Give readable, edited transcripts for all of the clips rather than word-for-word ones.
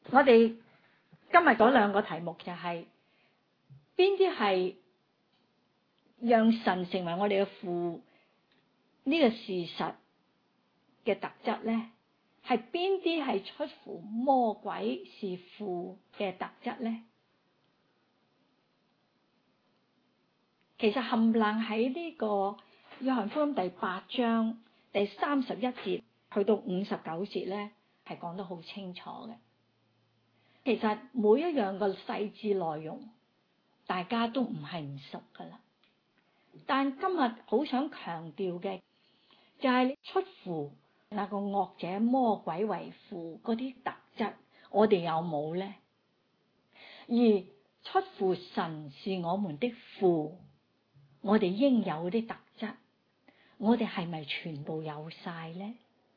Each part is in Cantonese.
我哋今日嗰兩個題目就係邊啲係讓神成為我哋嘅父呢個事實嘅特質咧？係邊啲係出乎魔鬼是父嘅特質咧？其實冚唪唥喺呢個約翰福音第8章第31節去到59節咧，係講得好清楚嘅。其實每一樣個細緻內容，大家都唔係唔熟噶啦。但今日好想強調嘅就係出乎那個惡者魔鬼為父嗰啲特質，我哋有冇咧？而出乎神是我們的父，我哋應有啲特質，我哋係咪全部有晒咧？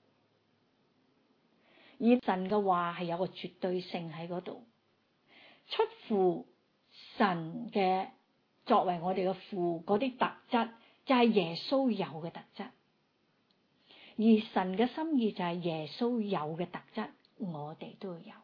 而神嘅話係有個絕對性喺嗰度，出乎神嘅作為我哋嘅父嗰啲特質，就係耶穌有嘅特質。而神嘅心意就係耶穌有嘅特質，我哋都有。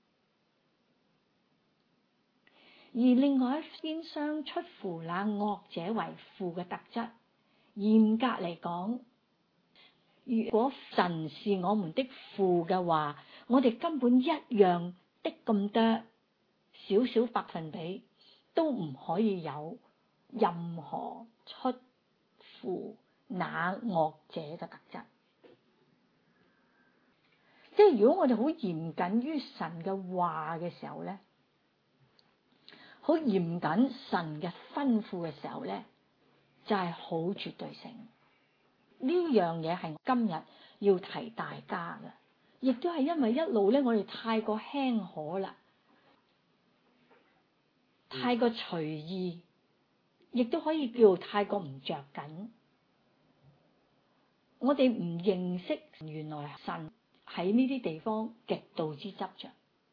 而另外一邊廂，出乎那惡者為父嘅特質，嚴格嚟講，如果神是我們的父嘅話，我哋根本一樣的咁多少少百分比都唔可以有任何出乎那惡者嘅特質。即係如果我哋好嚴謹於神嘅話嘅時候咧，好嚴謹神嘅吩咐嘅時候咧，就係好絕對性。呢樣嘢係今日要提大家嘅，亦都係因為一路咧我哋太過輕可啦，太過隨意，亦都可以叫太過唔着緊。我哋唔認識原來神喺呢啲地方極度之執着，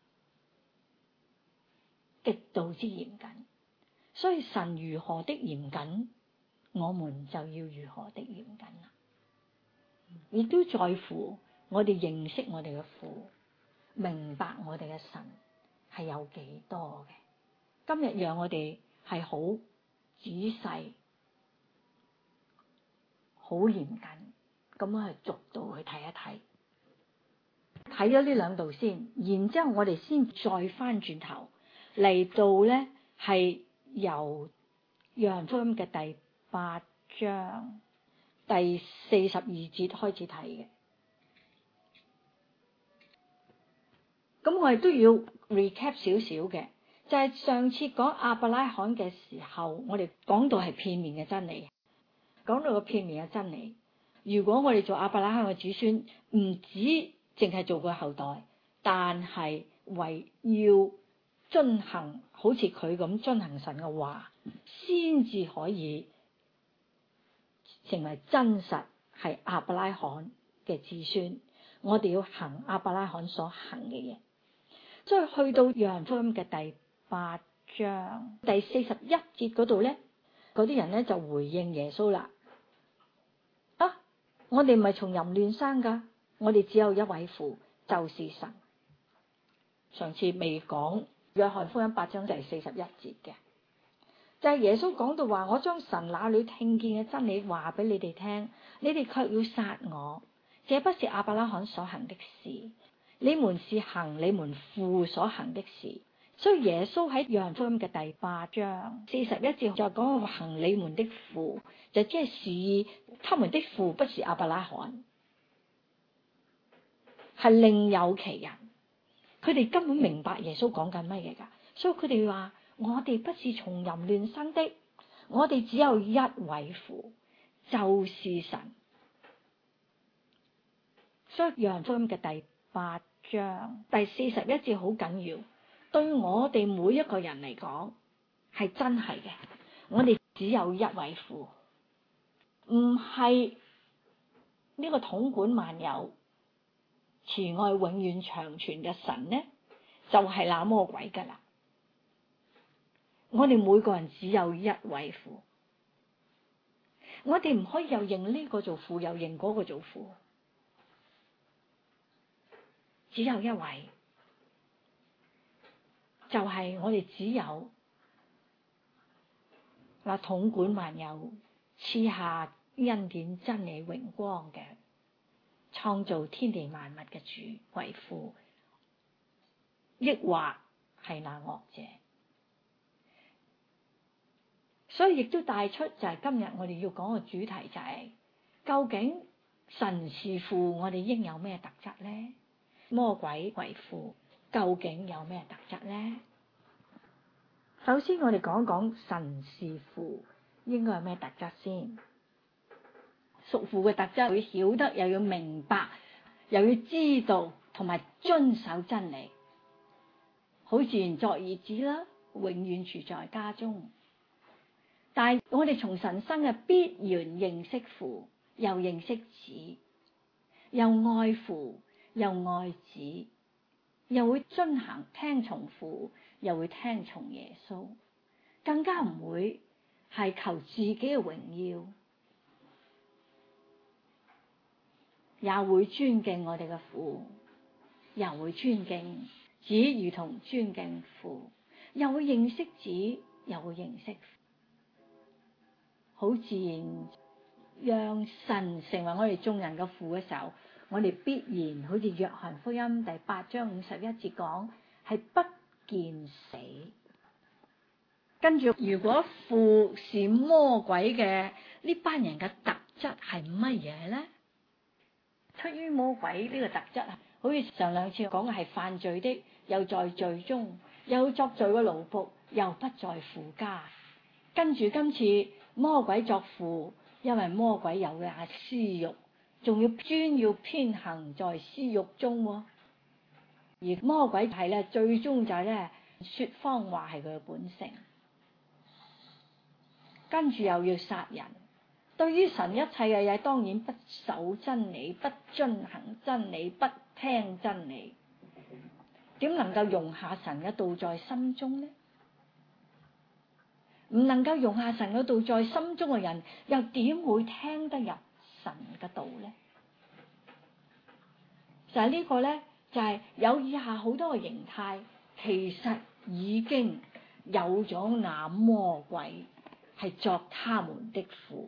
極度之嚴謹。所以神如何的嚴謹，我們就要如何的嚴謹啦。亦都在乎我哋認識我哋嘅父，明白我哋嘅神係有幾多嘅。今日讓我哋係好仔細、好嚴謹咁樣去逐度去睇一睇，睇咗呢兩度先，然之後我哋先再翻轉頭嚟到咧，係由約翰福音嘅第8章第42節開始睇嘅。咁我哋都要 recap 少少嘅，就係上次講亞伯拉罕嘅時候，我哋講到係片面嘅真理，講到個片面嘅真理。如果我哋做亞伯拉罕嘅子孫，唔止淨係做個後代，但係為要遵行好似佢咁遵行神嘅話，先至可以成為真實係亞伯拉罕嘅子孫。我哋要行亞伯拉罕所行嘅嘢。所以去到約翰福音嘅第8章第41節嗰度咧，嗰啲人咧就回應耶穌啦。啊，我哋唔係從淫亂生噶，我哋只有一位父，就是神。上次未講約翰福音8章第41節嘅，就係耶穌講到話：我將神那裏聽見嘅真理話俾你哋聽，你哋卻要殺我，這不是亞伯拉罕所行的事。你們是行你們父所行的事。所以耶穌喺約翰福音嘅第8章41節就講行你們的父，就即係示意他們的父不是亞伯拉罕，係另有其人。佢哋根本明白耶穌講緊乜嘢噶，所以佢哋話：我哋不是從淫亂生的，我哋只有一位父，就是神。所以約翰福音嘅第8章第41節好緊要，對我哋每一個人嚟講係真係嘅。我哋只有一位父，唔係呢個統管萬有、慈愛永遠長存嘅神呢，就係那魔鬼噶啦。我哋每個人只有一位父，我哋唔可以又認呢個做父，又認嗰個做父。只有一位， 就係我哋只有嗱統管萬有、賜下恩典真理榮光嘅創造天地萬物嘅主為父，抑或係那惡者。所以亦都帶出就係今日我哋要講嘅主題就係、究竟神是父，我哋應有咩特質咧？魔鬼為父，究竟有咩特質咧？首先我哋講講神是父應該有咩特質先。屬父嘅特質，佢曉得又要明白，又要知道同埋遵守真理，好自然作兒子啦，永遠住在家中。但係我哋從神生嘅必然認識父，又認識子，又愛父，又愛子，又會遵行聽從父，又會聽從耶穌，更加唔會係求自己嘅榮耀，也會尊敬我哋嘅父，又會尊敬子，如同尊敬父，又會認識子，又會認識父，好自然讓神成為我哋眾人嘅父嘅時候，我哋必然好似約翰福音第8章51節講，係不見死。跟住如果父是魔鬼嘅呢班人嘅特質係乜嘢咧？出於魔鬼呢個特質啊，好似上兩次講嘅係犯罪的，又在罪中，又作罪嘅奴僕，又不在父家。跟住今次魔鬼作父，因為魔鬼有嘅係私欲，仲要偏行在私欲中。而魔鬼係咧，最終就係咧說謊話係佢嘅本性。跟住又要殺人，對於神一切嘅嘢，當然不守真理，不遵行真理，不聽真理，點能夠容下神嘅道在心中呢？唔能夠容下神嘅道在心中嘅人，又點會聽得入神嘅道呢？就係呢個咧，就係有以下好多嘅形態，其實已經有咗那魔鬼係作他們的父，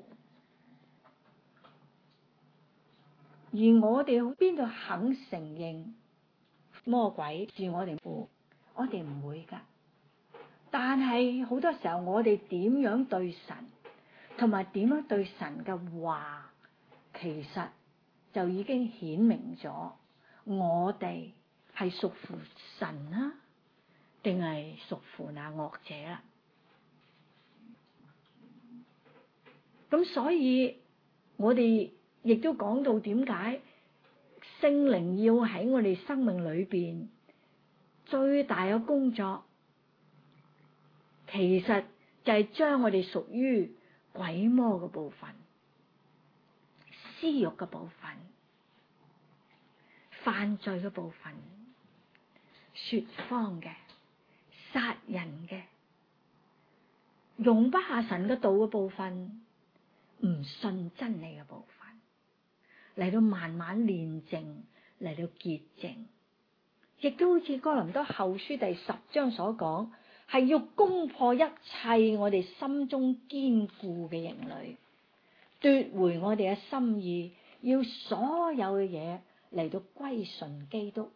而我哋邊度肯承認魔鬼是我哋父？我哋唔會噶。但係好多時候，我哋點樣對神，同埋點樣對神嘅話，其實就已經顯明咗，我哋係屬乎神啦，定係屬乎那惡者啦？咁所以我哋亦都講到點解聖靈要喺我哋生命裏邊最大嘅工作，其實就係將我哋屬於鬼魔嘅部分、私欲嘅部分、犯罪嘅部分、說謊嘅、殺人嘅、容不下神嘅道嘅部分、唔信真理嘅部分，嚟到慢慢煉淨，嚟到潔淨，亦都好似哥林多後書第10章所講，係要攻破一切我哋心中堅固嘅營壘，奪回我哋嘅心意，要所有嘅嘢嚟到歸順基督，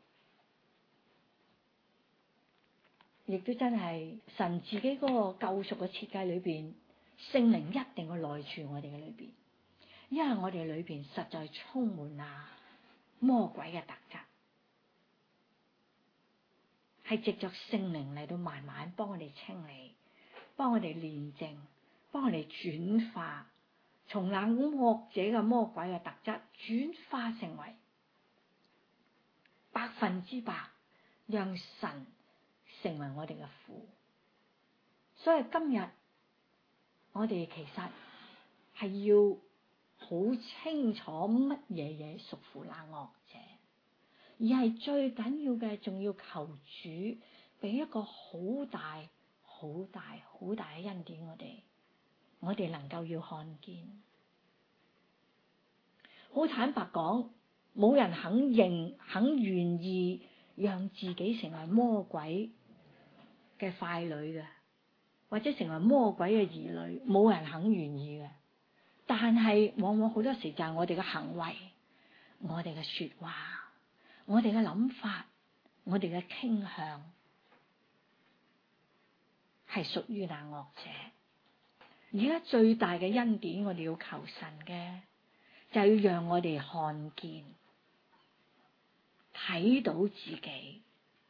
亦都真係神自己嗰個救贖嘅設計裏邊，聖靈一定要內住我哋嘅裏邊，因為我哋裏邊實在充滿魔鬼嘅特質，係藉着聖靈嚟到慢慢幫我哋清理，幫我哋煉淨，幫我哋轉化，從那惡者嘅魔鬼嘅特質轉化成為100%，讓神成為我哋嘅父。所以今日我哋其實係要好清楚乜嘢屬乎那惡者，而係最緊要嘅，仲要求主俾一個好大、好大、好大嘅恩典我哋能夠要看見。好坦白講，冇人肯願意讓自己成為魔鬼嘅傀儡嘅，或者成為魔鬼嘅兒女，冇人肯願意嘅。但係往往好多時就係我哋嘅行為、我哋嘅說話、我哋嘅諗法、我哋嘅傾向，係屬於那惡者。而家最大嘅恩典，我哋要求神嘅，就係要讓我哋看見、睇到自己，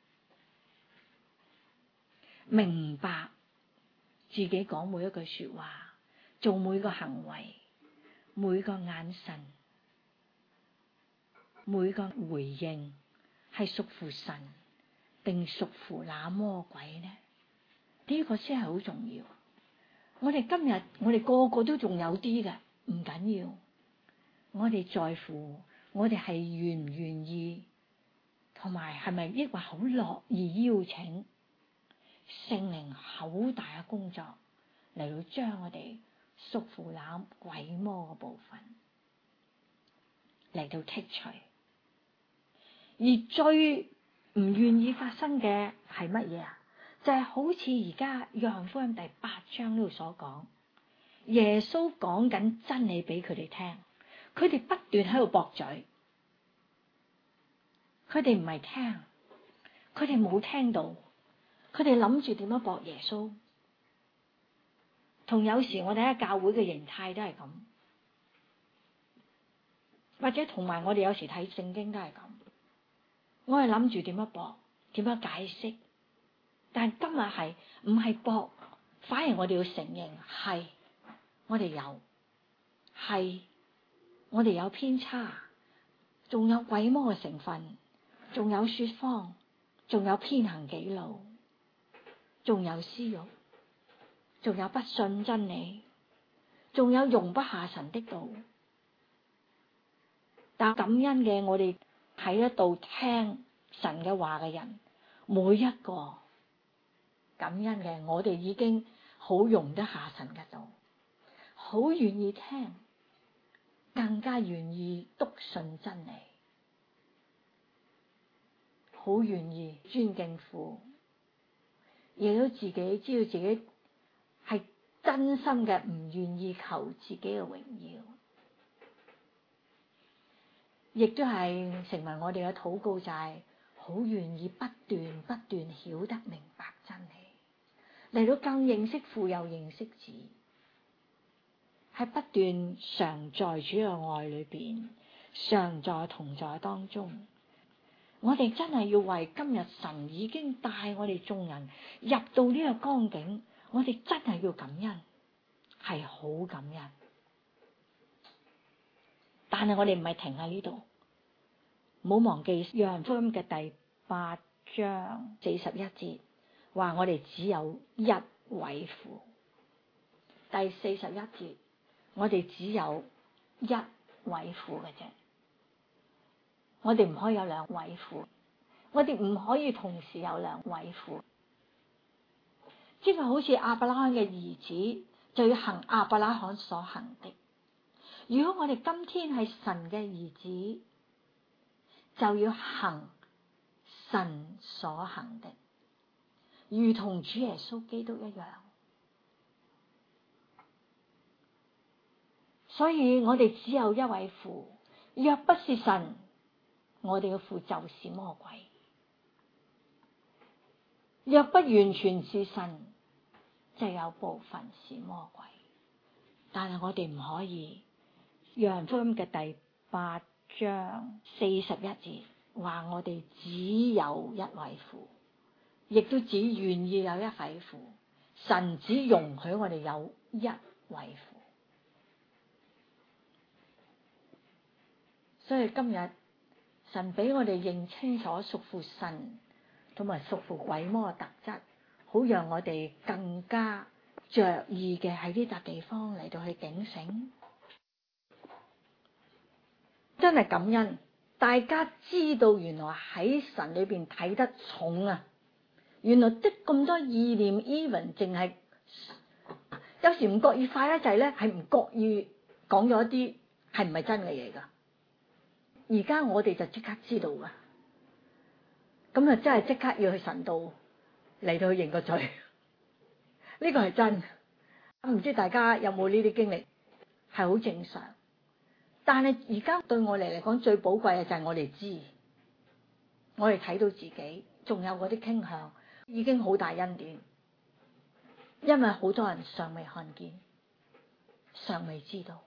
明白自己講每一句說話、做每個行為、每個眼神、每個回應，係屬乎神定屬乎那魔鬼呢？呢個先係好重要。我哋今日我哋個個都仲有啲嘅，唔緊要。我哋在乎我哋係願唔願意，同埋係咪抑或好樂意邀請聖靈好大嘅工作嚟到將我哋屬乎那鬼魔嘅部分嚟到剔除。而最唔願意發生嘅係乜嘢啊？就係好似而家約翰福音第8章呢度所講，耶穌講緊真理俾佢哋聽，佢哋不斷喺度駁嘴，佢哋唔係聽，佢哋冇聽到，佢哋諗住點樣駁耶穌。同有時我哋喺教會嘅形態都係咁，或者同埋我哋有時睇聖經都係咁，我係諗住點樣駁，點樣解釋。但今日係唔係駁，反而我哋要承認係我哋有，係我哋有偏差，仲有鬼魔嘅成分，仲有說謊，仲有偏行己路，仲有私欲，仲有不信真理，仲有容不下神的道。但感恩嘅，我哋喺一度聽神嘅話嘅人，每一個感恩嘅，我哋已經好容得下神嘅道，好願意聽，更加願意篤信真理，好願意尊敬父，亦都自己知道自己係真心嘅，唔願意求自己嘅榮耀，亦都係成為我哋嘅禱告，就係好願意不斷曉得明白真理，嚟到更認識父又認識子，係不斷常在主嘅愛裏邊，常在同在當中。我哋真係要為今日神已經帶我哋眾人入到呢個光景，我哋真係要感恩，係好感恩。但係我哋唔係停喺呢度，唔好忘記約翰福音嘅第8章41節，話我哋只有一位父。第41節，我哋只有一位父嘅啫，我哋唔可以有兩位父，我哋唔可以同時有兩位父。即係好似亞伯拉罕嘅兒子，就要行亞伯拉罕所行的。如果我哋今天係神嘅兒子，就要行神所行的，如同主耶穌基督一樣。所以我哋只有一位父，若不是神，我哋嘅父就是魔鬼。若不完全是神，就有部分是魔鬼。但係我哋唔可以。約翰福音嘅第8章41節話我哋只有一位父，亦都只願意有一位父。神只容許我哋有一位父。所以今日神俾我哋認清楚屬乎神同埋屬乎鬼魔嘅特質，好讓我哋更加着意嘅喺呢笪地方嚟到去警醒。真係感恩，大家知道原來喺神裏邊睇得重啊！原來的咁多意念 even 淨係有時唔覺意快一滯咧，係唔覺意講咗一啲係唔係真嘅嘢噶。而家我哋就即刻知道噶，咁啊真係即刻要去神度嚟到去認個罪。呢個係真，唔知大家有冇呢啲經歷？係好正常。但係而家對我哋嚟講最寶貴嘅就係我哋知，我哋睇到自己仲有嗰啲傾向，已經好大恩典。因為好多人尚未看見，尚未知道。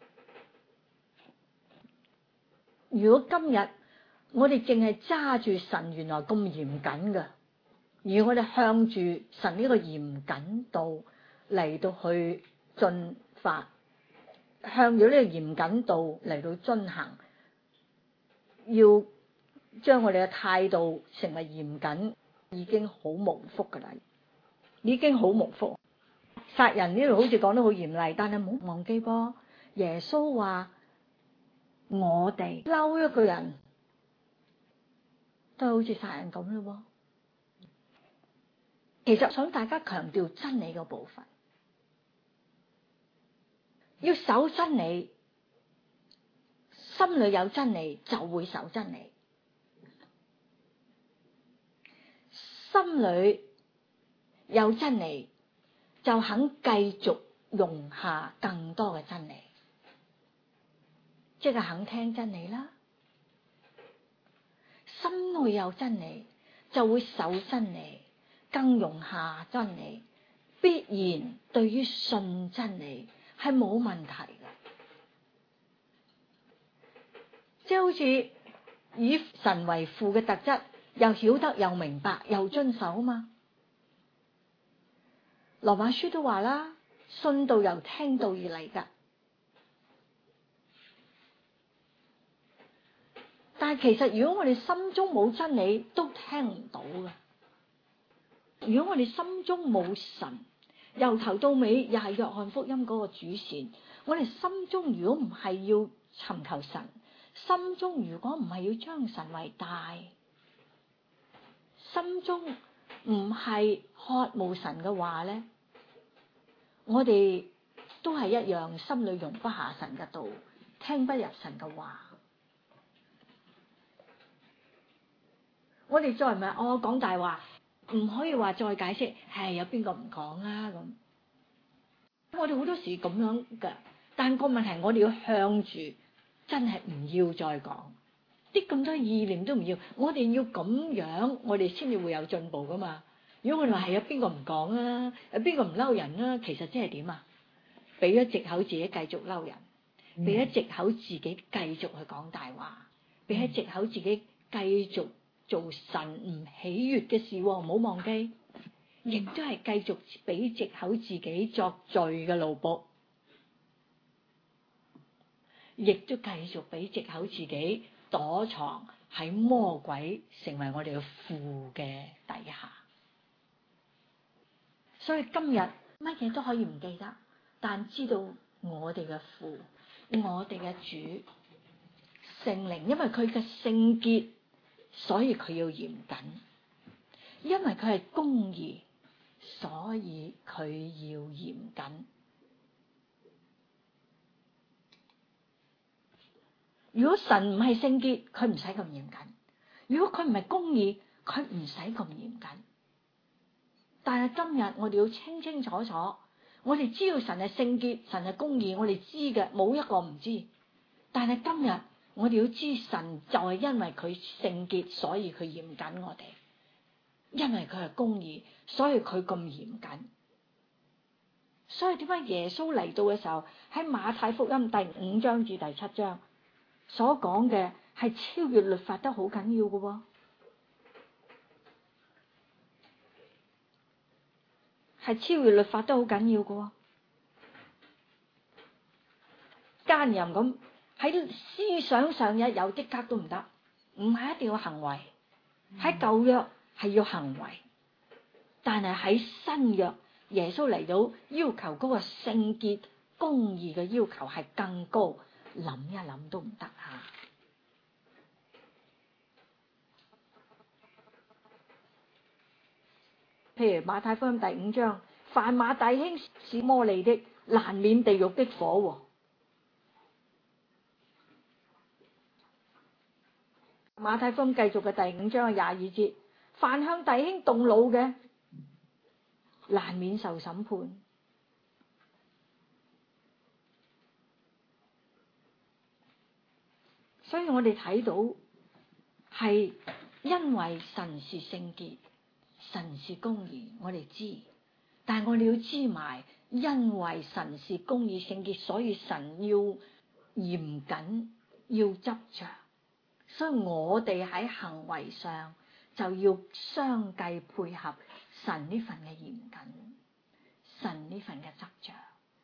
如果今日我哋淨係揸住神原來咁嚴謹嘅，而我哋向住神呢個嚴謹度嚟到去進發，向住呢個嚴謹度嚟到遵行，要將我哋嘅態度成為嚴謹，已經好蒙福噶啦，已經好蒙福。殺人呢度好似講得好嚴厲，但係唔好忘記噃，耶穌話我哋嬲一個人都係好似殺人咁咯。其實想大家強調真理嘅部分，要守真理，心裏有真理就會守真理，心裏有真理就肯繼續容下更多嘅真理，即係肯聽真理啦。心裏有真理就會守真理，更容下真理，必然對於信真理係冇問題嘅。即係好似以神為父嘅特質，又曉得又明白又遵守嘛。羅馬書都話啦，信道由聽道而嚟噶。但係其實如果我哋心中冇真理，都聽唔到噶。如果我哋心中冇神，由頭到尾又係約翰福音嗰個主線，我哋心中如果唔係要尋求神，心中如果唔係要將神為大，心中唔係渴慕神嘅話咧，我哋都係一樣，心裏容不下神嘅道，聽不入神嘅話。我哋再唔係講大話，唔可以話再解釋，係有邊個唔講啊咁。我哋好多時咁樣噶，但個問題我哋要向住，真係唔要再講，啲咁多意念都唔要，我哋要咁樣，我哋先至會有進步噶嘛。如果我哋話係有邊個唔講啊，有邊個唔嬲人啊，其實即係點啊？俾咗藉口自己繼續嬲人，俾咗藉口自己繼續去講大話，俾咗藉口自己繼續做神唔喜悅嘅事，唔好忘記，亦都係繼續俾藉口自己作罪嘅奴僕，亦都繼續俾藉口自己躲藏喺魔鬼成為我哋嘅父嘅底下。所以今日乜嘢都可以唔記得，但知道我哋嘅父，我哋嘅主聖靈，因為佢嘅聖潔，所以佢要嚴謹；因為佢係公義，所以佢要嚴謹。如果神唔係聖潔，佢唔使咁嚴謹；如果佢唔係公義，佢唔使咁嚴謹。但係今日我哋要清清楚楚，我哋知道神係聖潔，神係公義，我哋知嘅，冇一個唔知。但係今日我哋要知神就係因為佢聖潔，所以佢嚴謹我哋；因為佢係公義，所以佢咁嚴謹。所以點解耶穌嚟到嘅時候，喺馬太福音第5章至第7章所講嘅係超越律法得好緊要嘅喎？係超越律法都好緊要嘅，奸淫咁喺思想上有即刻都唔得，唔係一定要行為。喺舊約係要行為，但係喺新約耶穌嚟到要求嗰個聖潔公義嘅要求係更高，諗一諗都唔得吓。譬如馬太福音第5章，凡罵弟兄是魔利的，難免地獄的火。馬太福音繼續嘅第5章22節，凡向弟兄動怒嘅， 難免受審判。所以我哋睇到係因為神是聖潔，神是公義，我哋知，但係我哋要知埋，因為神是公義聖潔，所以神要嚴謹，要執着，所以我哋喺行為上就要相繼配合神呢份嘅嚴謹，神呢份嘅執着。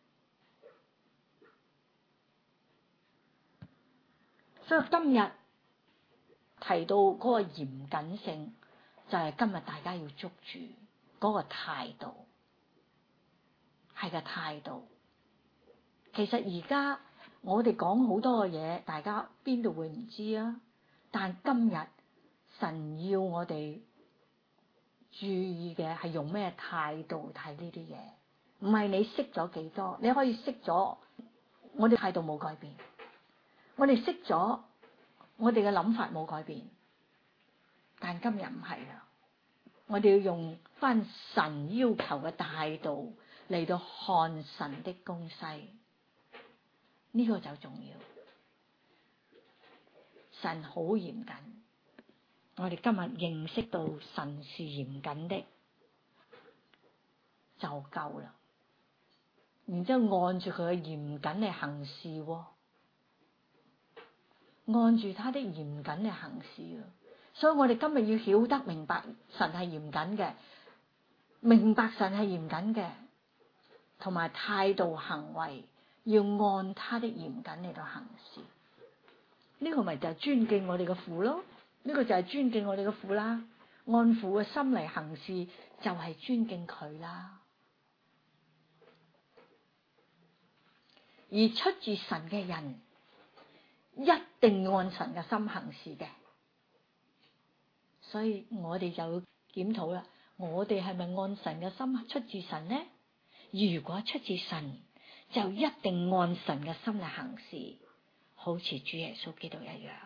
所以今日提到嗰個嚴謹性，就係今日大家要捉住嗰個態度，係個態度。其實而家我哋講好多嘅嘢，大家邊度會唔知啊？但今日神要我哋注意嘅係用咩態度睇呢啲嘢，唔係你識咗幾多，你可以識咗，我哋態度冇改變。我哋識咗，我哋嘅諗法冇改變，但今日唔係啦。我哋要用翻神要求嘅態度嚟到看神的東西，呢個就重要。神好嚴謹，我哋今日認識到神是嚴謹的就夠啦。然之後按住佢嘅嚴謹嚟行事喎。按住他的嚴謹嚟行事啊！所以我哋今日要曉得明白神係嚴謹嘅，明白神係嚴謹嘅，同埋態度行為要按他的嚴謹嚟到行事。呢個咪就係尊敬我哋嘅父咯？呢個就係尊敬我哋嘅父啦。按父嘅心嚟行事就係尊敬佢啦。而出自神嘅人，一定按神嘅心行事嘅，所以我哋就要檢討啦。我哋係咪按神嘅心出自神呢？如果出自神，就一定按神嘅心嚟行事，好似主耶穌基督一樣。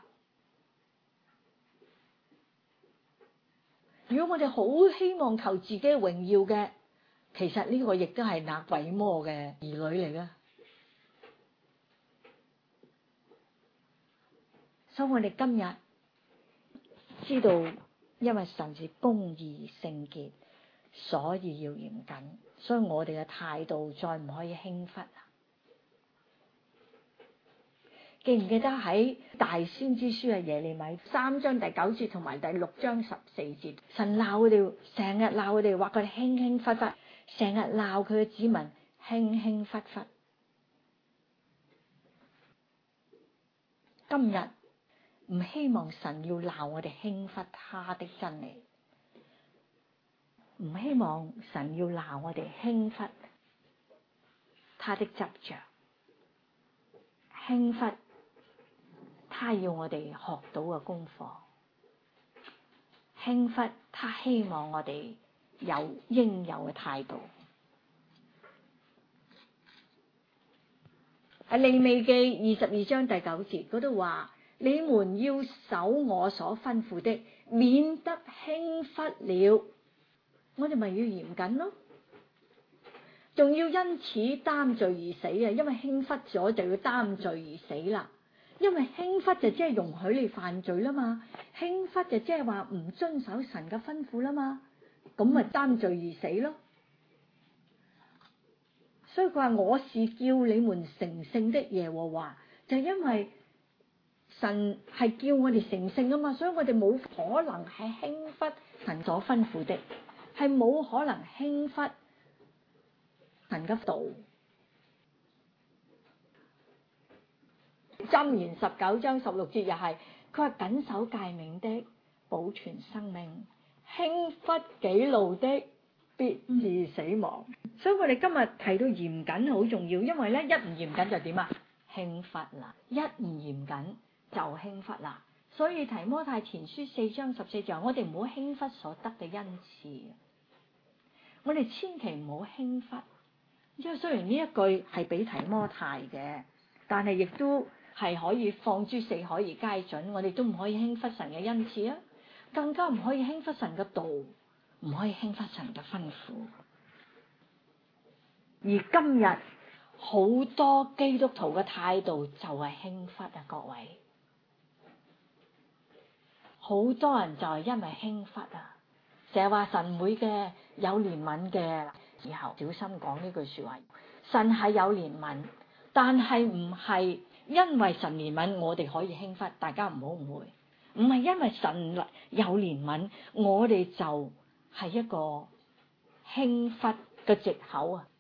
如果我哋好希望求自己榮耀嘅，其實呢個亦都係那鬼魔嘅兒女嚟嘅。所以我哋今日知道，因為神是公義聖潔，所以要嚴謹。所以我哋嘅態度再唔可以輕忽。記唔記得喺大先知書嘅耶利米3章第9節同埋第6章14節，神鬧佢哋，成日鬧佢哋，話佢哋輕輕忽忽，成日鬧佢嘅子民輕輕忽忽。今日唔希望神要鬧我哋輕忽他的真理，唔希望神要鬧我哋輕忽他的執着，輕忽他要我哋學到嘅功課，輕忽他希望我哋有應有嘅態度。喺利未記22章第9節嗰度話，你們要守我所吩咐的，免得輕忽了。我哋咪要嚴謹咯，仲要因此擔罪而死啊！因為輕忽咗就要擔罪而死啦。因為輕忽就即係容許你犯罪啦嘛，輕忽就即係話唔遵守神嘅吩咐啦嘛，咁咪擔罪而死咯。所以佢話我是叫你們成聖的耶和華，就係因為神係叫我哋成聖啊嘛，所以我哋冇可能係輕忽神所吩咐的，係冇可能輕忽神嘅道。箴言19章16節又係，佢話謹守誡命的保存生命，輕忽己路的必致死亡。所以我哋今日提到嚴謹好重要，因為咧一唔嚴謹就點啊？輕忽啦，一唔嚴謹就輕忽啦。所以提摩太前書4章14節，我哋唔好輕忽所得嘅恩賜，我哋千祈唔好輕忽。因為雖然呢一句係俾提摩太嘅，但係亦都係可以放諸四海而皆準，我哋都唔可以輕忽神嘅恩賜啊，更加唔可以輕忽神嘅道，唔可以輕忽神嘅吩咐。 而今日好多基督徒嘅態度就係輕忽啊，各位，好多人就係因為輕忽啊，成日話神會嘅，有憐憫嘅，以後小心講呢句說話。神係有憐憫，但係唔係因為神憐憫我哋可以輕忽，大家唔好誤會，唔係因為神有憐憫我哋就係一個輕忽嘅藉口啊。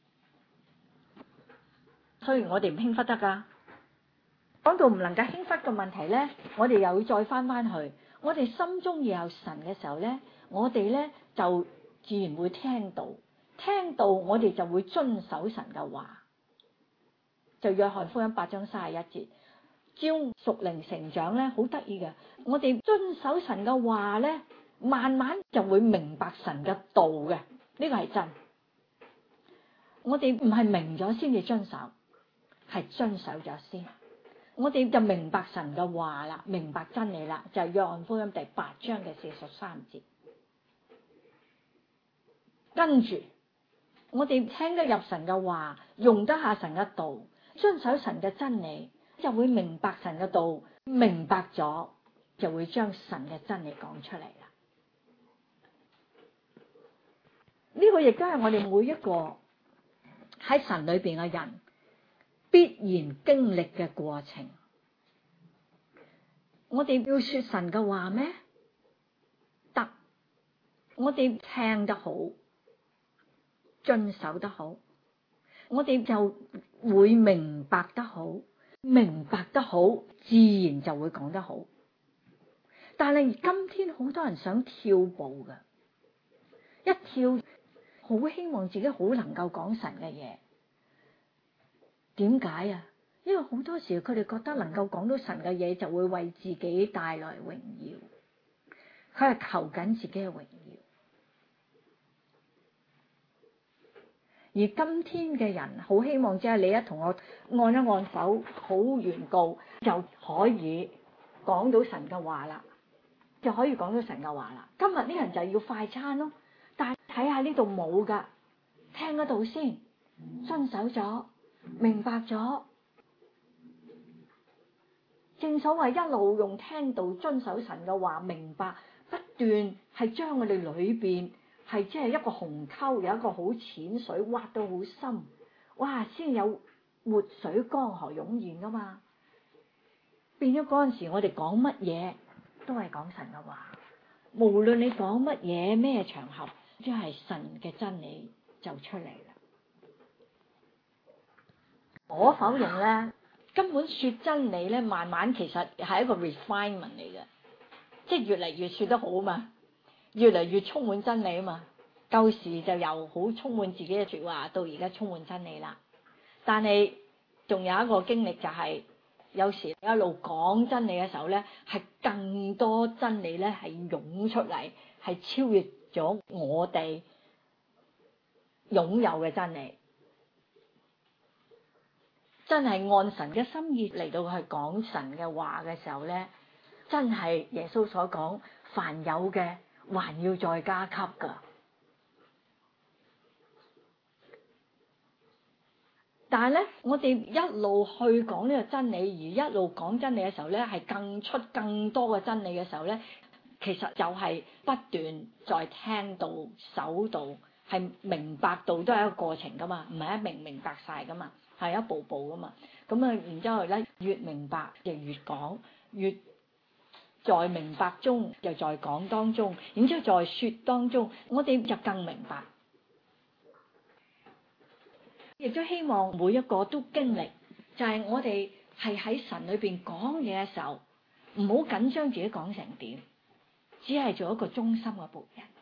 雖然我哋唔輕忽得噶，講到唔能夠輕忽嘅問題咧，我哋又要再翻去，我哋心中要有神嘅時候咧，我哋咧就自然會聽到我哋就會遵守神嘅話。就約翰福音8章31節，照屬靈成長咧，好得意嘅，我哋遵守神嘅話咧，慢慢就會明白神嘅道嘅，呢個係真。我哋唔係明咗先至遵守，係遵守咗先，我哋就明白神嘅話啦，明白真理啦，就係約翰福音第8章嘅43節。跟住我哋聽得入神嘅話，用得下神嘅道，遵守神嘅真理，就會明白神嘅道，明白咗就會將神嘅真理講出嚟啦。呢個亦都係我哋每一個喺神裏邊嘅人必然經歷嘅過程。我哋要說神嘅話咩？得，我哋聽得好，遵守得好，我哋就會明白得好，明白得好，自然就會講得好。但係今天好多人想跳步㗎，一跳好希望自己好能夠講神嘅嘢。點解啊？因為好多時佢哋覺得能夠講到神嘅嘢就會為自己帶來榮耀，佢係求緊自己嘅榮耀。而今天嘅人好希望，即係你一同我按一按手，好原告就可以講到神嘅話啦，就可以講到神嘅話啦。今日啲人就要快餐咯，但係睇下呢度冇噶，聽嗰度先，遵守咗，明白咗。正所謂一路用聽道遵守神嘅話，明白不斷係將我哋裏邊係即係一個鴻溝，有一個好淺水挖到好深，哇！先有活水江河湧現噶嘛。變咗嗰陣時，我哋講乜嘢都係講神嘅話，無論你講乜嘢咩場合，即係神嘅真理就出嚟啦。我否認咧，根本說真理咧，慢慢其實係一個 refinement 嚟嘅，即係越嚟越說得好嘛，越嚟越充滿真理啊嘛。舊時就由好充滿自己嘅說話，到而家充滿真理啦。但係仲有一個經歷就係，有時一路講真理嘅時候咧，係更多真理咧係湧出嚟，係超越咗我哋擁有嘅真理。真係按神嘅心意嚟到去講神嘅話嘅時候咧，真係耶穌所講，凡有嘅還要再加給噶。但係咧，我哋一路去講呢個真理，而一路講真理嘅時候咧，係更出更多嘅真理嘅時候咧，其實就係不斷在聽道守道，係明白道都係一個過程噶嘛，唔係一明白晒噶嘛，係一步步噶嘛。咁啊，然之後咧，越明白就越講，越在明白中又在講當中，然之後在說當中，我哋就更明白。亦都希望每一個都經歷，就係我哋係喺神裏邊講嘢嘅時候，唔好緊張自己講成點，只係做一個忠心嘅僕人。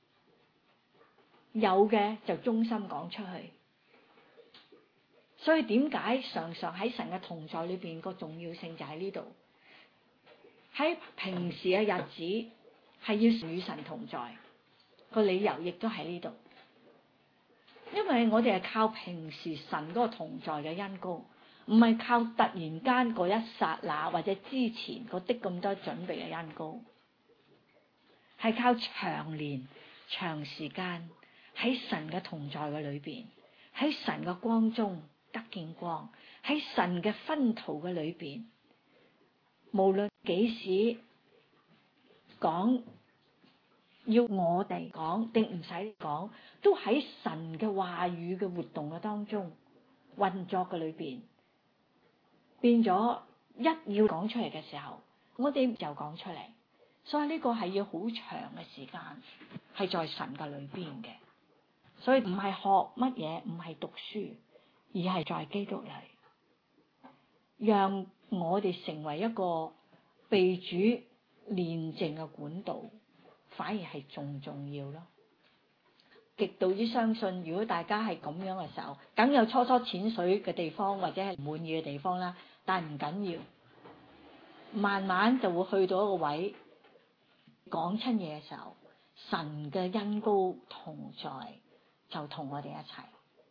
有嘅就忠心講出去。所以點解常常喺神嘅同在裏邊個重要性就喺呢度。喺平時嘅日子係要與神同在，個理由亦都喺呢度。因為我哋係靠平時神嗰個同在嘅恩膏，唔係靠突然間嗰一剎那或者之前嗰啲咁多準備嘅恩膏，係靠長年長時間喺神嘅同在嘅裏邊， 喺神嘅光中得見光，喺神嘅薰陶嘅裏邊，無論幾時講，要我哋講定唔使講，都喺神嘅話語嘅活動嘅當中運作嘅裏邊，變咗一要講出嚟嘅時候，我哋就講出嚟。所以呢個係要好長嘅時間，係在神嘅裏邊嘅。所以唔係學乜嘢，唔係讀書，而係在基督裏，讓我哋成為一個被主煉淨嘅管道，反而係仲重要咯。極度之相信，如果大家係咁樣嘅時候，梗有初淺水嘅地方或者係唔滿意嘅地方啦，但係唔緊要，慢慢就會去到一個位，講親嘢嘅時候，神嘅恩膏同在，就同我哋一齊。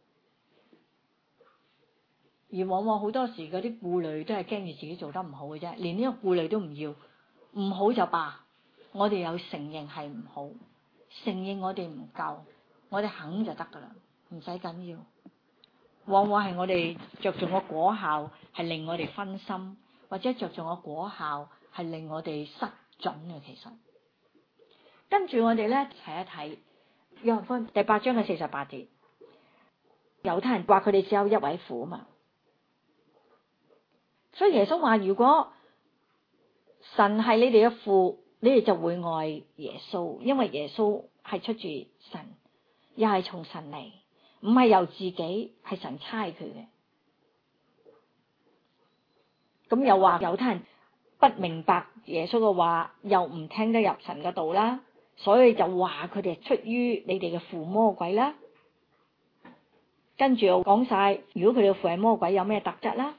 而往往好多時嗰啲顧慮都係驚住自己做得唔好嘅啫，連呢個顧慮都唔要，唔好就罷。我哋有承認係唔好，承認我哋唔夠，我哋肯就得噶啦，唔使緊要。往往係我哋着重個果效，係令我哋分心，或者着重個果效係令我哋失準嘅。其實跟住我哋咧睇一睇約翰福音第8章嘅48節，猶太人話佢哋只有一位父啊嘛，所以耶穌話：如果神係你哋嘅父，你哋就會愛耶穌，因為耶穌係出自神，又係從神嚟，唔係由自己，係神差佢嘅。咁又話猶太人不明白耶穌嘅話，又唔聽得入神嘅道啦，所以就話佢哋出於你哋嘅父魔鬼啦。跟住又講晒，如果佢哋嘅父係魔鬼，有咩特質啦？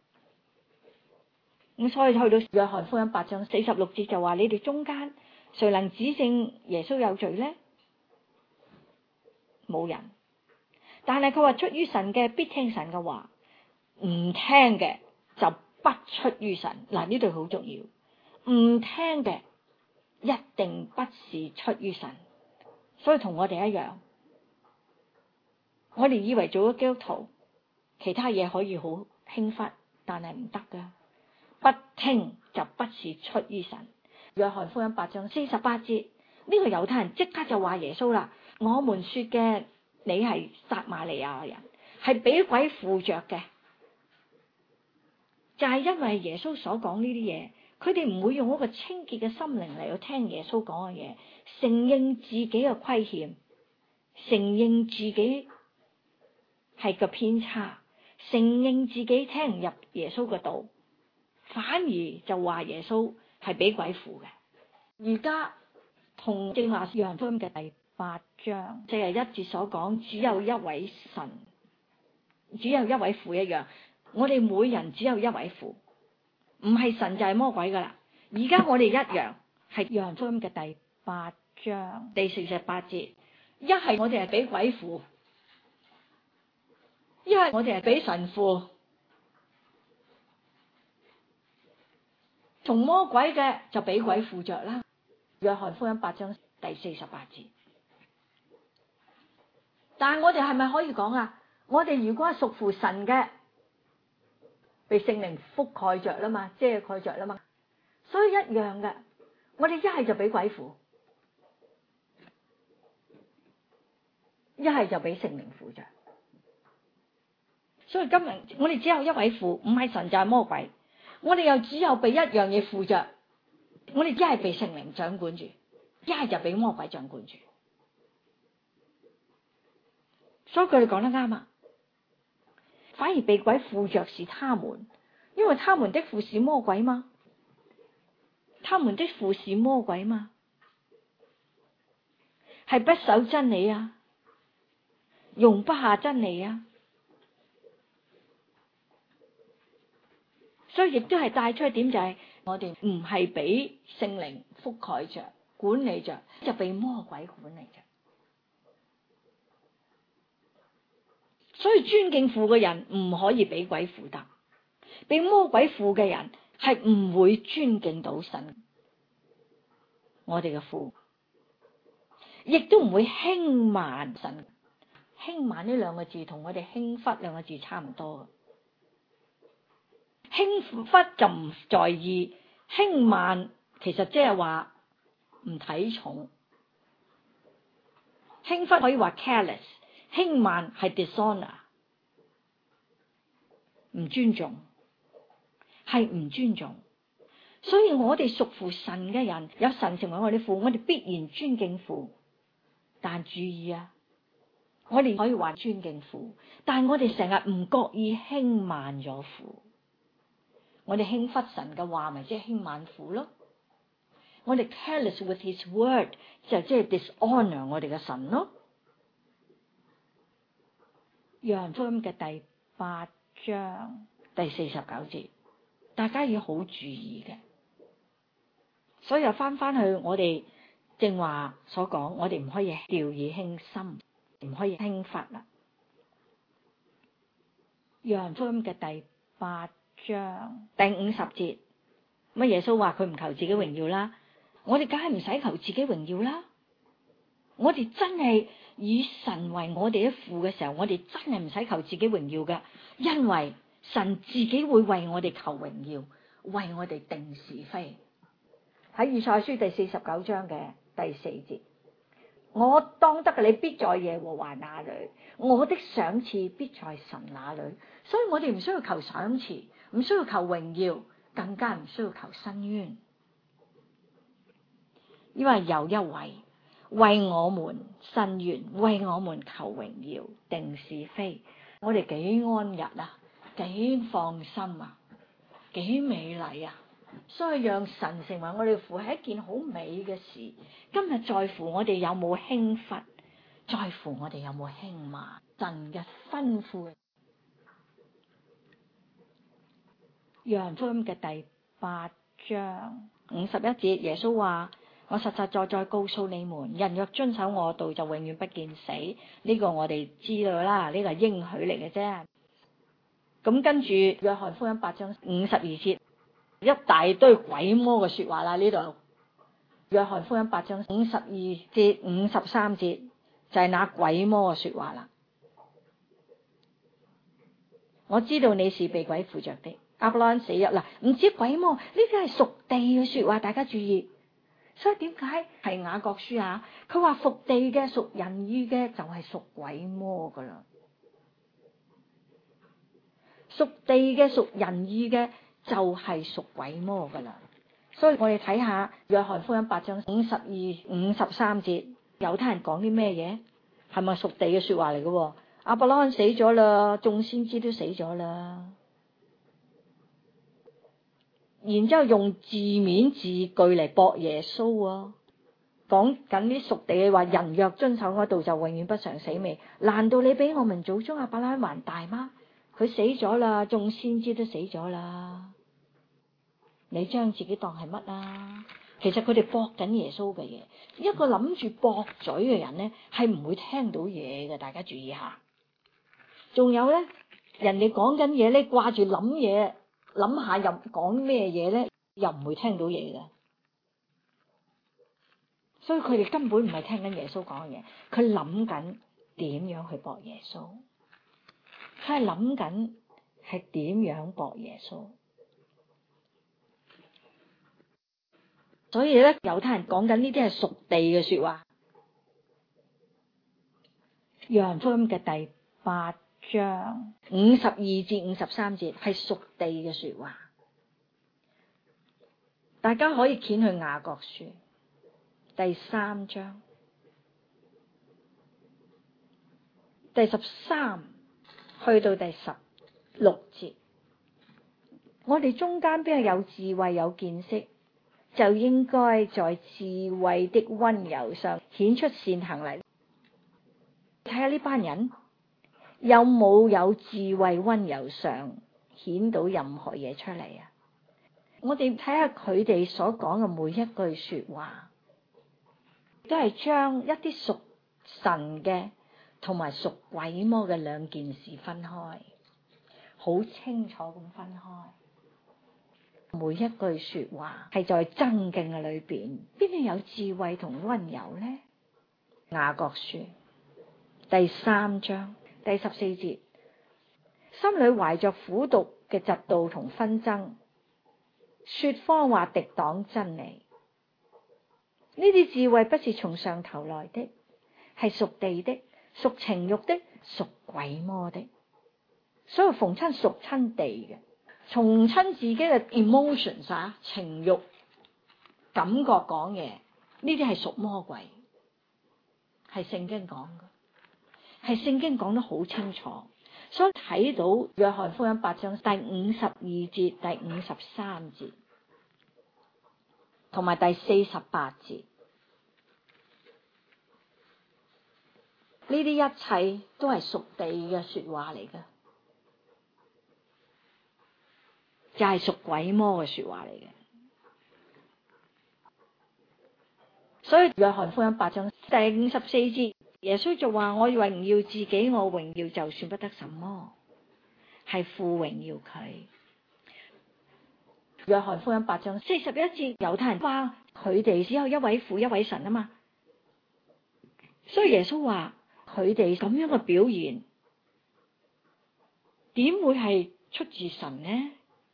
咁所以去到約翰福音8章46節就話：你哋中間誰能指證耶穌有罪呢？冇人。但係佢話出於神嘅必聽神嘅話，唔聽嘅就不出於神。嗱，呢度好重要，唔聽嘅一定不是出於神。所以同我哋一樣，我哋以為做咗基督徒，其他嘢可以好輕忽，但係唔得噶。不聽就不是出於神。約翰福音8章48節，呢個猶太人即刻就話耶穌啦：我們說嘅你係撒瑪利亞人，係俾鬼附着嘅。就係因為耶穌所講呢啲嘢，佢哋唔會用一個清潔嘅心靈嚟去聽耶穌講嘅嘢，承認自己嘅虧欠，承認自己係個偏差，承認自己聽唔入耶穌嘅道，反而就話耶穌係俾鬼附嘅。而家同正話約翰福音嘅第8章41節所講，只有一位神，只有一位父一樣。我哋每人只有一位父，唔係神就係魔鬼噶啦。而家我哋一樣係約翰福音嘅第8章第48節，一係我哋係俾鬼附，一係我哋係俾神附。從魔鬼嘅就俾鬼附着啦。約翰福音8章第48節。但係我哋係咪可以講啊？我哋如果係屬乎神嘅，被聖靈覆蓋着啦嘛，遮蓋着啦嘛，所以一樣嘅。我哋一係就俾鬼附，一係就俾聖靈附着。所以今日我哋只有一位父，唔係神就係魔鬼。我哋又只有被一樣嘢附着，我哋一係被聖靈掌管住，一係就俾魔鬼掌管住。所以佢哋講得啱啊！反而被鬼附着是他們，因為他們的父是魔鬼嘛，他們的父是魔鬼嘛，係不守真理啊，容不下真理啊。所以亦都係帶出一點，就係我哋唔係俾聖靈覆蓋着管理着，就被魔鬼管理着。所以尊敬父嘅人唔可以俾鬼附得，俾魔鬼附嘅人係唔會尊敬到神，我哋嘅父，亦都唔會輕慢神， 輕慢呢兩個字同我哋輕忽兩個字差唔多。輕忽就唔在意，輕慢其實即係話唔睇重。輕忽可以話 careless， 輕慢係 dishonor， 唔尊重，係唔尊重。所以我哋屬乎神嘅人，有神成為我哋父，我哋必然尊敬父。但注意啊，我哋可以話尊敬父，但係我哋成日唔覺意輕慢咗父。我哋輕忽神嘅話，咪即係輕慢父咯。我哋 careless with his word， 就即係 dishonor 我哋嘅神咯。約翰福音嘅第8章第49節，大家要好注意嘅。所以又翻去我哋正話所講，我哋唔可以掉以輕心，唔可以輕忽啦。約翰福音嘅第8章第50節，乜耶穌話佢唔求自己榮耀啦，我哋梗係唔使求自己榮耀啦。我哋真係以神為我哋一父嘅時候，我哋真係唔使求自己榮耀㗎，因為神自己會為我哋求榮耀，為我哋定是非。喺以賽亞書第49章嘅第4節，我當得嘅，你必在耶和華那裏，我的賞賜必在神那裏。所以我哋唔需要求賞賜，唔需要求榮耀，更加唔需要求伸冤，因為有一位為我們伸冤，為我們求榮耀，定是非。我哋幾安逸啊，幾放心啊，幾美麗啊！所以讓神成為我哋父係一件好美嘅事。今日在乎我哋有冇輕忽，在乎我哋有冇輕慢。神嘅吩咐，約翰福音嘅第8章51節，耶穌話：我實實在在告訴你們，人若遵守我道，就永遠不見死。呢個我哋知道啦，呢個係應許嚟嘅啫。咁跟住約翰福音8章52節。一大堆鬼魔嘅說話啦，呢度約翰福音8章52節53節就係那鬼魔嘅說話啦。我知道你是被鬼附着的，亞伯拉罕死咗嗱，唔止鬼魔，呢啲係屬地嘅說話，大家注意。所以點解係雅各書啊？佢話屬地嘅、屬人意嘅就係屬鬼魔噶啦，屬地嘅、屬人意嘅就係屬鬼魔噶啦。所以我哋睇下約翰福音8章52、53節，猶太人講啲咩嘢？係咪屬地嘅說話嚟嘅？亞伯拉罕死咗啦，眾先知都死咗啦。然之後用字面字句嚟駁耶穌啊，講緊啲屬地嘅話，人若遵守我道，就永遠不嘗死味。難道你比我們祖宗亞伯拉罕還大嗎？佢死咗啦，眾先知都死咗啦。你將自己當係乜啊？其實佢哋駁緊耶穌嘅嘢。一個諗住駁嘴嘅人咧，係唔會聽到嘢嘅。大家注意下。仲有咧，人哋講緊嘢咧，掛住諗嘢，諗下又講咩嘢咧，又唔會聽到嘢嘅。所以佢哋根本唔係聽緊耶穌講嘅嘢，佢諗緊點樣去駁耶穌。佢係諗緊係點樣駁耶穌。所以咧，猶太人講緊呢啲係屬地嘅說話。約翰福音嘅第8章52至53節係屬地嘅說話。大家可以掀去雅各書第3章第13去到第16節。我哋中間邊係有智慧有見識，就應該在智慧的溫柔上顯出善行嚟。睇下呢班人有冇有智慧溫柔上顯到任何嘢出嚟啊？我哋睇下佢哋所講嘅每一句說話，都係將一啲屬神嘅同埋屬鬼魔嘅兩件事分開，好清楚咁分開。每一句說話係在爭競嘅裏邊，邊度有智慧同溫柔呢？雅各書第3章第14節，心裏懷着苦毒嘅嫉妒同紛爭，說謊話敵擋真理。呢啲智慧不是從上頭來的，係屬地的，屬情慾的，屬鬼魔的。所以逢親屬親地嘅，從親自己嘅 emotions 情慾感覺講嘢，呢啲係屬魔鬼，係聖經講嘅，係聖經講得好清楚。所以睇到約翰福音8章第52節、第53節同埋第48節，呢啲一切都係屬地嘅說話嚟嘅，就係屬鬼魔嘅說話嚟嘅。所以約翰福音8章第54節，耶穌就話：我榮耀自己，我榮耀就算不得什麼，係父榮耀佢。約翰福音8章41節，猶太人話佢哋只有一位父一位神啊嘛，所以耶穌話佢哋咁樣嘅表現，點會係出自神呢？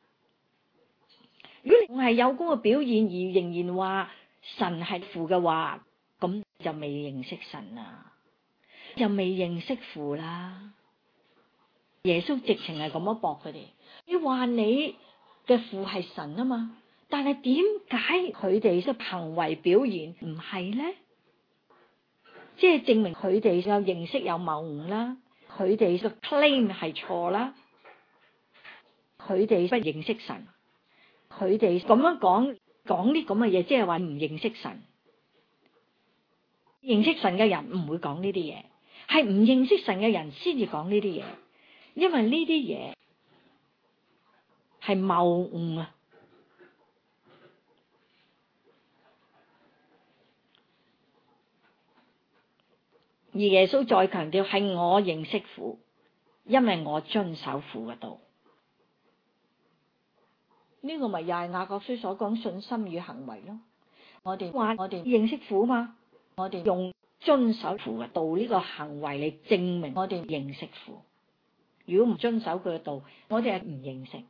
如果你係有咁嘅表現而仍然話神係父嘅話，咁就未認識神啦，就未認識父啦。耶穌直情係咁樣駁佢哋，你話你嘅父係神啊嘛，但係點解佢哋嘅行為表現唔係呢？即係證明佢哋有認識有謬誤啦，佢哋嘅 claim 係錯啦，佢哋不認識神，佢哋咁樣講啲咁嘅嘢，即係話唔認識神。認識神嘅人唔會講呢啲嘢，係唔認識神嘅人先至講呢啲嘢，因為呢啲嘢係謬誤啊！而耶穌再強調係我認識父，因為我遵守父嘅道。呢個咪又係雅各書所講信心與行為咯。我哋話我哋認識父嘛，我哋用遵守父嘅道呢個行為嚟證明我哋認識父。如果唔遵守佢嘅道，我哋係唔認識。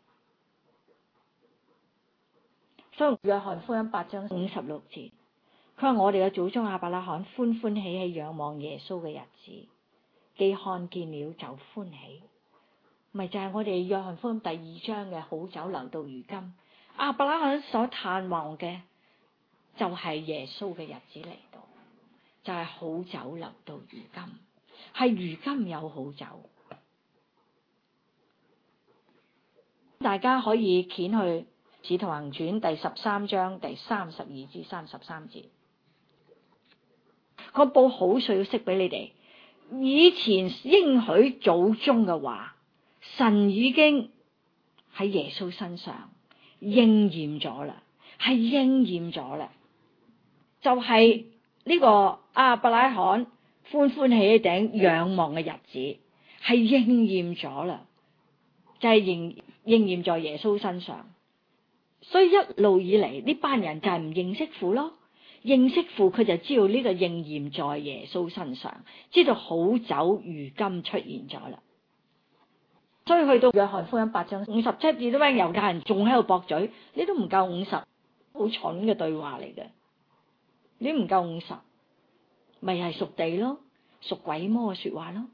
所以約翰福音8章56節，佢話我哋嘅祖宗亞伯拉罕歡歡喜喜仰望耶穌嘅日子，既看見了就歡喜。咪就係我哋約翰福音第2章嘅好酒流到如今，亞伯拉罕所盼望嘅就係耶穌嘅日子嚟到，就係好酒流到如今，係如今有好酒。大家可以掀去《使徒行傳》第13章第32至33節，我報好消息俾你哋，以前應許祖宗嘅話，神已經喺耶穌身上應驗咗啦，係應驗咗啦，就係呢個亞伯拉罕歡歡喜喜頂仰望嘅日子係應驗咗啦，就係應驗在耶穌身上。所以一路以嚟呢班人就係唔認識父咯，認識父佢就知道呢個應驗在耶穌身上，知道好酒如今出現咗啦。所以去到約翰福音8章57節，呢班猶太人仲喺度駁嘴，你都唔夠50，好蠢嘅對話嚟嘅。你唔夠50，咪係屬地咯，屬鬼魔嘅說話咯。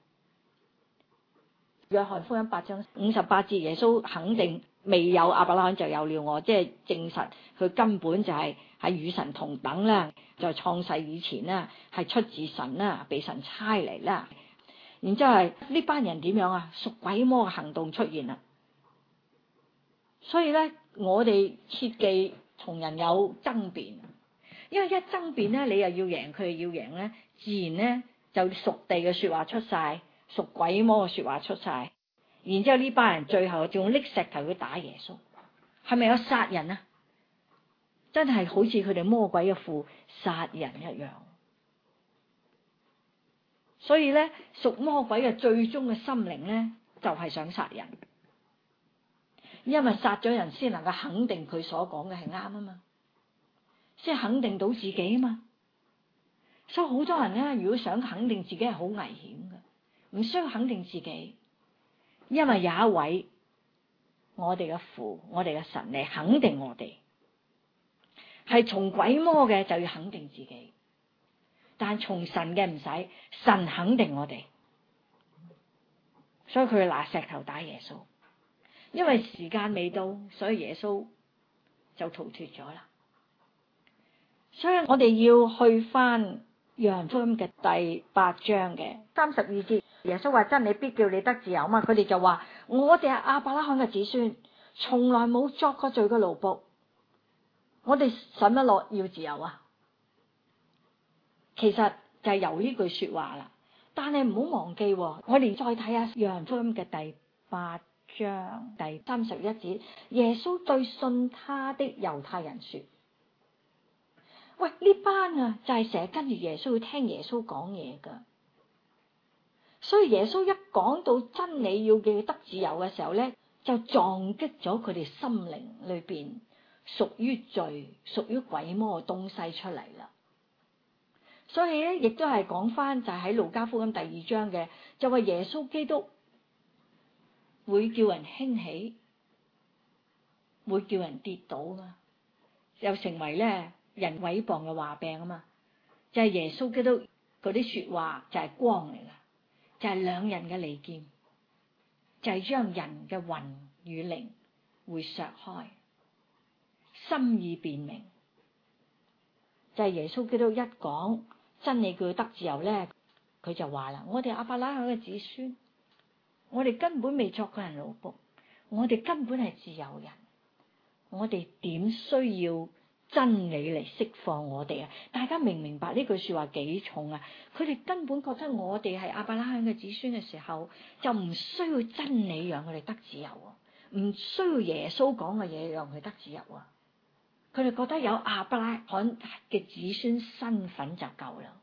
約翰福音8章58節，耶穌肯定未有亞伯拉罕就有了我，即係證實佢根本就係與神同等啦，在創世以前啦，係出自神啦，被神差嚟啦。然之後係呢班人點樣啊？屬鬼魔嘅行動出現啦。所以咧，我哋切忌同人有爭辯，因為一爭辯咧，你又要贏，佢又要贏咧，自然咧就屬地嘅說話出晒，屬鬼魔嘅說話出晒。然之後呢班人最後仲拎石頭去打耶穌，係咪有殺人啊？真係好似佢哋魔鬼嘅父殺人一樣。所以咧，屬魔鬼嘅最終嘅心靈咧，就係想殺人，因為殺咗人先能夠肯定佢所講嘅係啱啊嘛，先肯定到自己啊嘛。 所以好多人咧，如果想肯定自己係好危險嘅，唔需要肯定自己，因為有一位我哋嘅父，我哋嘅神嚟肯定我哋，係從鬼魔嘅就要肯定自己，但從神嘅唔使，神肯定我哋，所以佢拿石頭打耶穌，因為時間未到，所以耶穌就逃脫咗啦。所以我哋要去翻約翰福音嘅第8章嘅32節，耶穌話真理必叫你得自由嘛。佢哋就話我哋係亞伯拉罕嘅子孫，從來冇作過罪嘅奴僕，我哋使乜落要自由啊？其實就係由呢句說話啦。但係唔好忘記，我哋再睇下約翰福音嘅第8章第31節，耶穌對信他的猶太人說，喂，呢班啊就係成日跟住耶穌，要聽耶穌講嘢噶。所以耶穌一講到真理要叫佢得自由嘅時候咧，就撞擊咗佢哋心靈裏邊屬於罪、屬於鬼魔嘅東西出嚟啦。所以咧，亦都係講翻就係喺路加福音第2章嘅，就話耶穌基督會叫人興起，會叫人跌倒嘛，又成為咧人毀謗嘅話柄啊嘛。就係耶穌基督嗰啲說話就係光嚟噶，就係兩刃嘅利劍，就係將人嘅魂與靈會削開，心意辨明。就係耶穌基督一講真理叫佢得自由咧，佢就話啦：我哋亞伯拉罕嘅子孫，我哋根本未作過人奴僕，我哋根本係自由人，我哋點需要真理嚟釋放我哋啊？大家明唔明白呢句說話幾重啊？佢哋根本覺得我哋係亞伯拉罕嘅子孫嘅時候，就唔需要真理讓佢哋得自由啊，唔需要耶穌講嘅嘢讓佢得自由啊。佢哋覺得有亞伯拉罕嘅子孫身份就夠啦。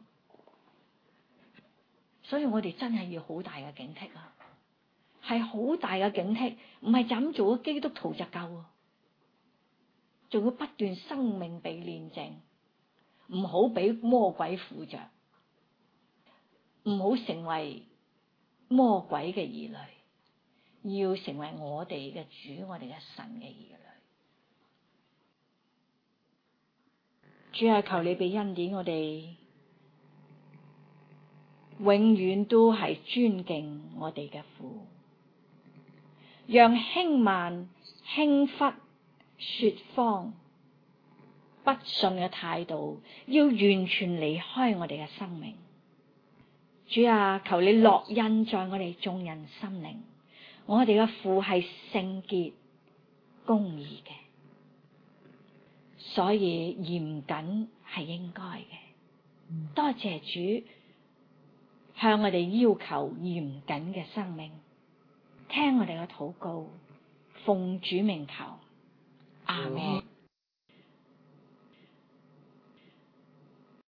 所以我哋真係要好大嘅警惕啊，係好大嘅警惕，唔係就咁做咗基督徒就夠，仲要不斷生命被煉淨，唔好俾魔鬼附着，唔好成為魔鬼嘅兒女，要成為我哋嘅主，我哋嘅神嘅兒女。主啊，求你俾恩典我哋，永遠都係尊敬我哋嘅父，讓輕慢、輕忽、說謊、不信嘅態度要完全離開我哋嘅生命。主啊，求你烙印在我哋眾人心靈，我哋嘅父係聖潔、公義嘅，所以嚴謹係應該嘅。多謝主向我哋要求嚴謹嘅生命，聽我哋嘅禱告，奉主名求，阿們。